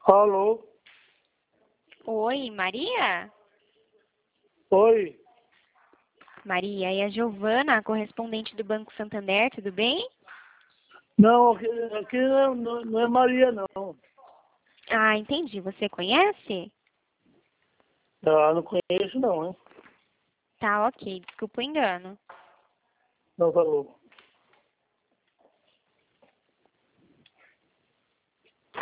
Alô? Oi, Maria? Oi? Maria, é a Giovana, correspondente do Banco Santander, tudo bem? Não, aqui não é Maria, não. Ah, entendi. Você conhece? Ah, não conheço, não, hein? Tá, ok. Desculpa o engano. Não falou.